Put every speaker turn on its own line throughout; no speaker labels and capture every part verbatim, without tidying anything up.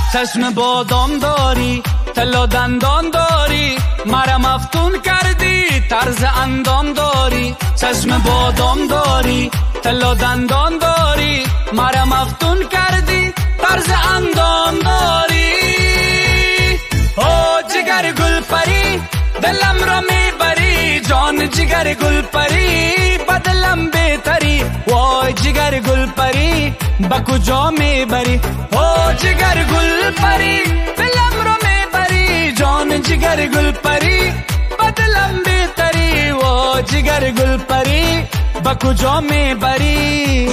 چشم بادام داری، تلا دندان داری، مرا مفتون کردی، طرز اندام داری. چشم بادام داری، تلا دندان داری، مرا مفتون کردی، طرز اندام داری. او جگر گل پری دلم را میبری، جان جگر گل پری بدلم بهتری. وای جگر گل پری با کجا میبری؟ او جگر گل پری دلم را میبری، جان جگر گل پری بدلم بهتری. وای جگر گل پری با کجا میبری؟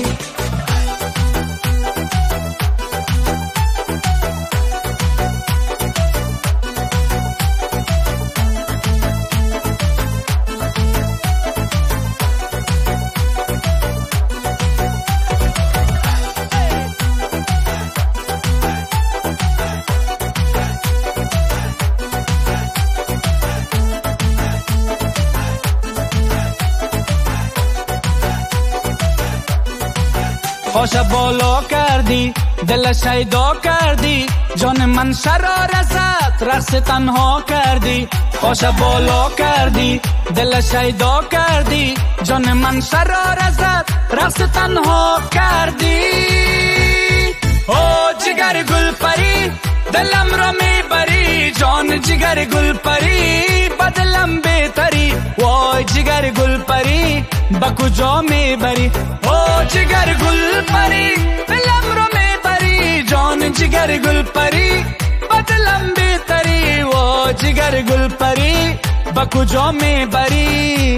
خوش بالا کردی، دل شیدا کردی، جان من شرارت رقص تنها کردی. خوش بالا کردی، دل شیدا کردی، جان من شرارت رقص تنها کردی. او جگر گل پری دلم را میبری، جان جگر گل پری بدلم بهتری. وای جگر گل پری با کجا میبری؟ او جگر گل پری دلم را میبری، جان جگر گل پری بدلم بهتری. وای جگر گل پری با کجا میبری؟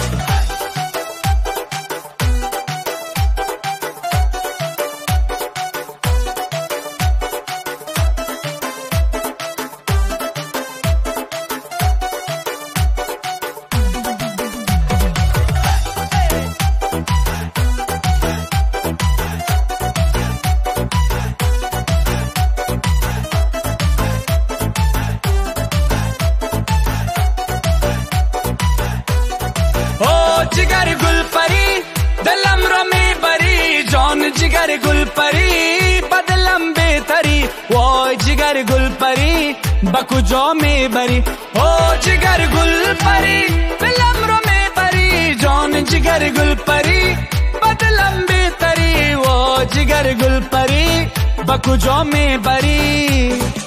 جگر گل پری دلم را میبری، جان جگر گل پری بدلم بهتری. وای جگر گل پری با کجا میبری؟ او جگر گل پری دلم را میبری، جان جگر گل پری بدلم بهتری. وای جگر گل پری با کجا میبری؟